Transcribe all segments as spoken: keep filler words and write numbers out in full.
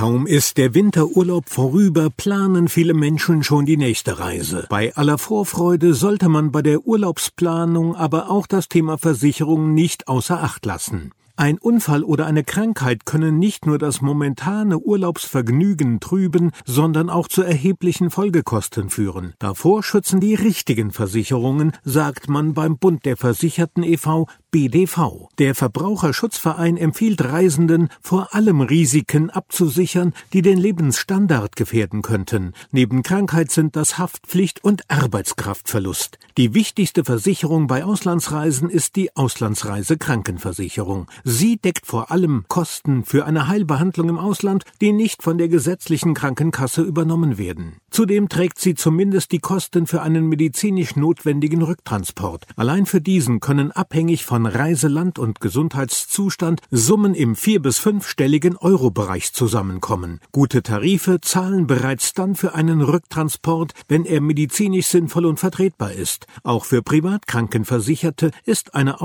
Kaum ist der Winterurlaub vorüber, planen viele Menschen schon die nächste Reise. Bei aller Vorfreude sollte man bei der Urlaubsplanung aber auch das Thema Versicherung nicht außer Acht lassen. Ein Unfall oder eine Krankheit können nicht nur das momentane Urlaubsvergnügen trüben, sondern auch zu erheblichen Folgekosten führen. Davor schützen die richtigen Versicherungen, sagt man beim Bund der Versicherten e V B D V. Der Verbraucherschutzverein empfiehlt Reisenden, vor allem Risiken abzusichern, die den Lebensstandard gefährden könnten. Neben Krankheit sind das Haftpflicht und Arbeitskraftverlust. Die wichtigste Versicherung bei Auslandsreisen ist die Auslandsreisekrankenversicherung. Sie deckt vor allem Kosten für eine Heilbehandlung im Ausland, die nicht von der gesetzlichen Krankenkasse übernommen werden. Zudem trägt sie zumindest die Kosten für einen medizinisch notwendigen Rücktransport. Allein für diesen können abhängig von Reiseland und Gesundheitszustand Summen im vier- bis fünfstelligen Euro-Bereich zusammenkommen. Gute Tarife zahlen bereits dann für einen Rücktransport, wenn er medizinisch sinnvoll und vertretbar ist. Auch für Privatkrankenversicherte ist eine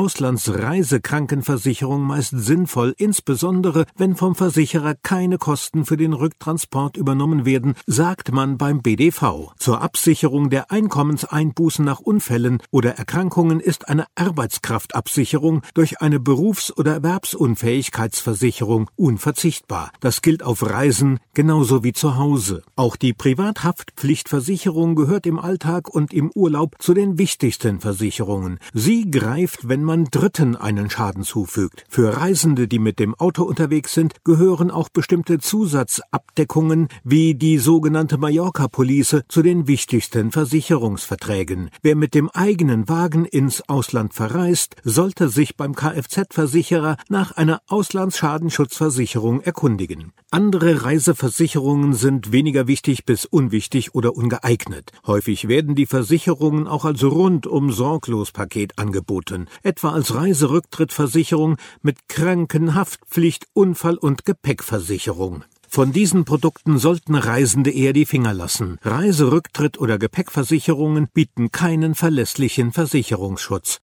Auslandsreisekrankenversicherung meist sinnvoll, insbesondere wenn vom Versicherer keine Kosten für den Rücktransport übernommen werden, sagt man beim B D V. Zur Absicherung der Einkommenseinbußen nach Unfällen oder Erkrankungen ist eine Arbeitskraftabsicherung durch eine Berufs- oder Erwerbsunfähigkeitsversicherung unverzichtbar. Das gilt auf Reisen genauso wie zu Hause. Auch die Privathaftpflichtversicherung gehört im Alltag und im Urlaub zu den wichtigsten Versicherungen. Sie greift, wenn man Dritten einen Schaden zufügt. Für Reisende, die mit dem Auto unterwegs sind, gehören auch bestimmte Zusatzabdeckungen wie die sogenannte Mallorca-Police zu den wichtigsten Versicherungsverträgen. Wer mit dem eigenen Wagen ins Ausland verreist, sollte sich beim Kfz-Versicherer nach einer Auslandsschadensschutzversicherung erkundigen. Andere Reiseversicherungen sind weniger wichtig bis unwichtig oder ungeeignet. Häufig werden die Versicherungen auch als Rundum-Sorglos-Paket angeboten, etwa als Reiserücktrittversicherung mit Kranken-, Haftpflicht-, Unfall- und Gepäckversicherung. Von diesen Produkten sollten Reisende eher die Finger lassen. Reiserücktritt- oder Gepäckversicherungen bieten keinen verlässlichen Versicherungsschutz.